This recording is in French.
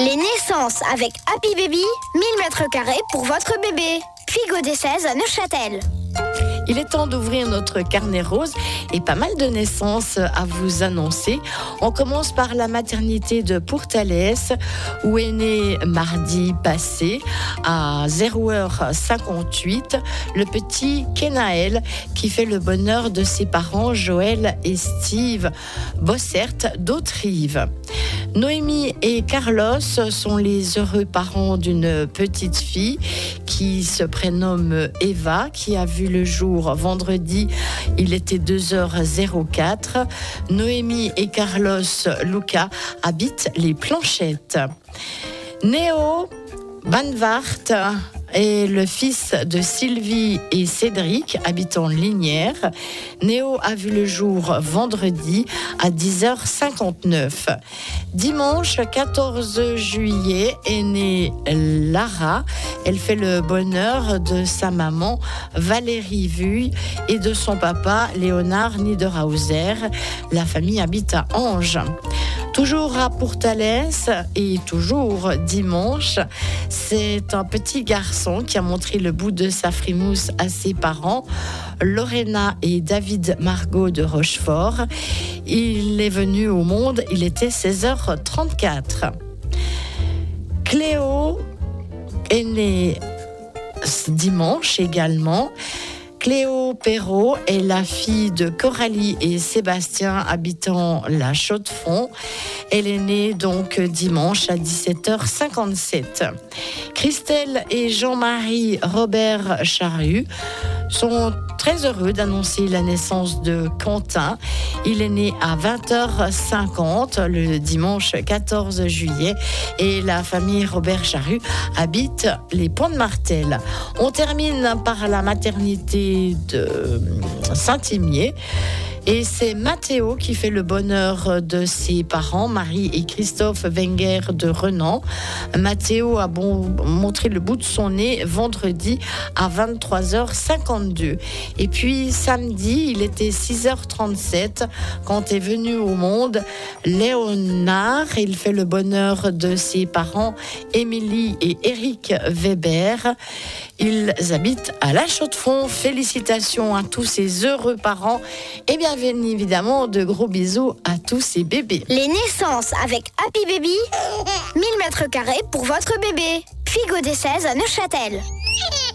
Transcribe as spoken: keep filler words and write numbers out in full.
Les naissances avec Happy Baby, mille mètres carrés pour votre bébé. Puis Godet seize à Neuchâtel. Il est temps d'ouvrir notre carnet rose et pas mal de naissances à vous annoncer. On commence par la maternité de Pourtalès où est né mardi passé à zéro heure cinquante-huit le petit Kenaël qui fait le bonheur de ses parents Joël et Steve Bossert d'Autrive. Noémie et Carlos sont les heureux parents d'une petite fille qui se prénomme Eva, qui a vu le jour vendredi, il était deux heures quatre. Noémie et Carlos Luca habitent les Planchettes. Néo Banvart est le fils de Sylvie et Cédric, habitant Lignières. Néo a vu le jour vendredi à dix heures cinquante-neuf. Dimanche quatorze juillet est née Lara. Elle fait le bonheur de sa maman Valérie Vuille et de son papa Léonard Niederhauser. La famille habite à Ange. Toujours à Pourtalès et toujours dimanche, c'est un petit garçon qui a montré le bout de sa frimousse à ses parents, Lorena et David Margot de Rochefort. Il est venu au monde, il était seize heures trente-quatre. Cléo est née dimanche également. Cléo Perrault est la fille de Coralie et Sébastien habitant la Chaux-de-Fonds. Elle est née donc dimanche à dix-sept heures cinquante-sept. Christelle et Jean-Marie Robert Charrue sont très heureux d'annoncer la naissance de Quentin. Il est né à vingt heures cinquante le dimanche quatorze juillet et la famille Robert Charrue habite les Ponts de Martel. On termine par la maternité de Saint-Imier. Et c'est Mathéo qui fait le bonheur de ses parents, Marie et Christophe Wenger de Renan. Mathéo a bon, montré le bout de son nez vendredi à vingt-trois heures cinquante-deux. Et puis samedi, il était six heures trente-sept quand est venu au monde Léonard. Il fait le bonheur de ses parents, Émilie et Éric Weber. Ils habitent à La Chaux-de-Fonds. Félicitations à tous ces heureux parents et bien évidemment de gros bisous à tous ces bébés. Les naissances avec Happy Baby, mille mètres carrés pour votre bébé. Puis Godet seize à Neuchâtel.